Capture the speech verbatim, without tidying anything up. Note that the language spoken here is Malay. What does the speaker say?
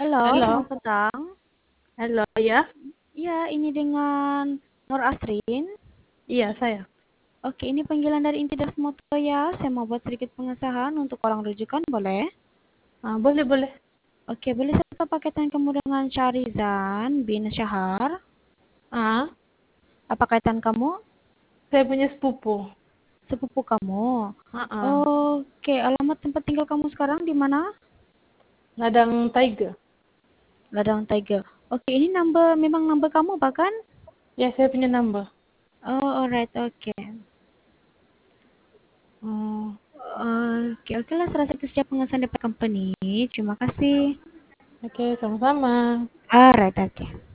Halo, Halo, selamat petang. halo ya. Ya, ini dengan Nur Asrin. Iya, saya. Oke, ini panggilan dari Inti Das Moto ya. Saya mau buat sedikit pengesahan untuk orang rujukan, boleh? Ah, boleh, boleh. Oke, boleh saya pakaikan kamu dengan Syarizan bin Syahar? Ah, Apa kaitan kamu? saya punya sepupu. Sepupu kamu. Ah, ah. Oke, alamat tempat tinggal kamu sekarang di mana? Ladang Tiger. Ladang Tiger. Oke, ini number memang number kamu bahkan? Ya, saya punya number. Oh, alright, oke. Hmm, Oke, oke lah, serasa itu setiap pengesahan dari company. Terima kasih. oke, sama-sama. Alright, oke.